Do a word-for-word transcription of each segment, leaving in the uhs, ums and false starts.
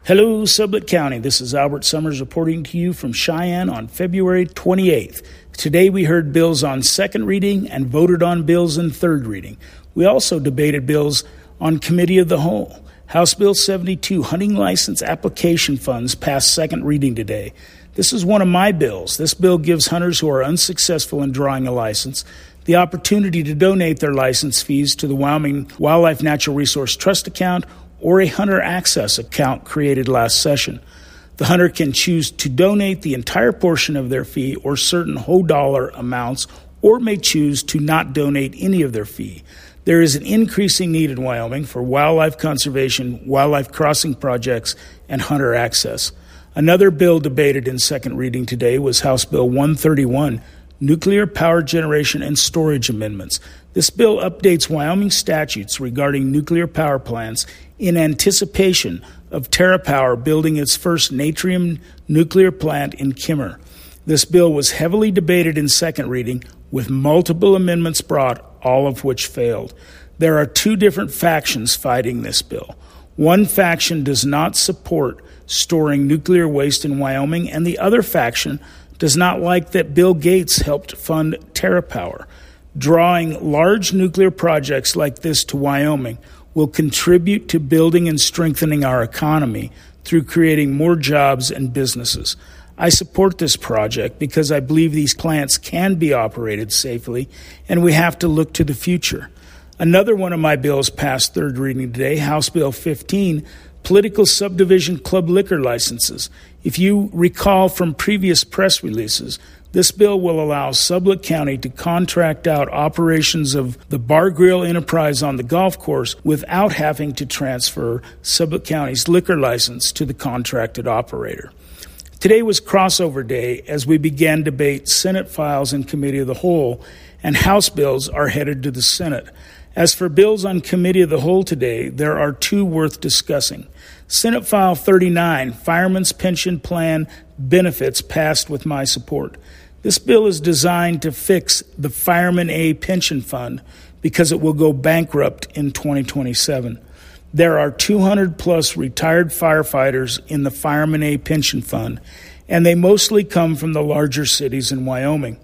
Hello, Sublette County. This is Albert Summers reporting to you from Cheyenne on February twenty-eighth. Today we heard bills on second reading and voted on bills in third reading. We also debated bills on Committee of the Whole. House Bill seventy-two, Hunting License Application Funds, passed second reading today. This is one of my bills. This bill gives hunters who are unsuccessful in drawing a license the opportunity to donate their license fees to the Wyoming Wildlife Natural Resource Trust account or a hunter access account created last session. The hunter can choose to donate the entire portion of their fee or certain whole dollar amounts, or may choose to not donate any of their fee. There is an increasing need in Wyoming for wildlife conservation, wildlife crossing projects, and hunter access. Another bill debated in second reading today was House Bill one thirty-one, Nuclear Power Generation and Storage Amendments. This bill updates Wyoming statutes regarding nuclear power plants in anticipation of TerraPower building its first Natrium nuclear plant in Kimmer. This bill was heavily debated in second reading, with multiple amendments brought, all of which failed. There are two different factions fighting this bill. One faction does not support storing nuclear waste in Wyoming, and the other faction does not like that Bill Gates helped fund TerraPower. Drawing large nuclear projects like this to Wyoming will contribute to building and strengthening our economy through creating more jobs and businesses. I support this project because I believe these plants can be operated safely, and we have to look to the future. Another one of my bills passed third reading today, House Bill fifteen, Political Subdivision Club Liquor Licenses. If you recall from previous press releases, this bill will allow Sublette County to contract out operations of the Bar Grill enterprise on the golf course without having to transfer Sublette County's liquor license to the contracted operator. Today was crossover day as we began debate Senate files in Committee of the Whole, and House bills are headed to the Senate. As for bills on Committee of the Whole today, there are two worth discussing. Senate File thirty-nine, Fireman's Pension Plan Benefits, passed with my support. This bill is designed to fix the Fireman A Pension Fund because it will go bankrupt in twenty twenty-seven. There are two hundred plus retired firefighters in the Fireman A Pension Fund, and they mostly come from the larger cities in Wyoming.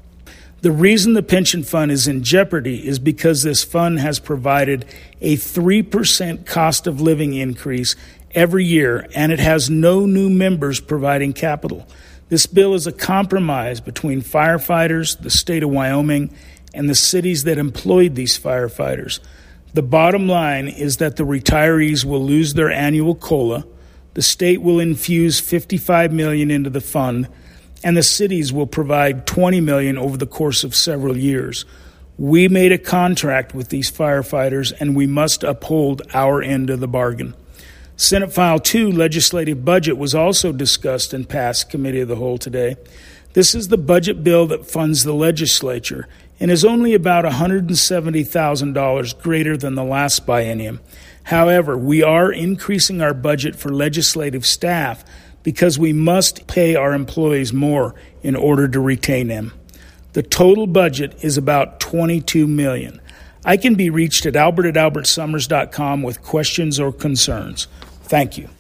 The reason the pension fund is in jeopardy is because this fund has provided a three percent cost of living increase every year, and it has no new members providing capital. This bill is a compromise between firefighters, the state of Wyoming, and the cities that employed these firefighters. The bottom line is that the retirees will lose their annual COLA, the state will infuse fifty-five million dollars into the fund, and the cities will provide twenty million dollars over the course of several years. We made a contract with these firefighters, and we must uphold our end of the bargain. Senate File two, Legislative Budget, was also discussed and passed Committee of the Whole today. This is the budget bill that funds the legislature and is only about one hundred seventy thousand dollars greater than the last biennium. However, we are increasing our budget for legislative staff because we must pay our employees more in order to retain them. The total budget is about twenty-two million dollars. I can be reached at albert at albert summers dot com with questions or concerns. Thank you.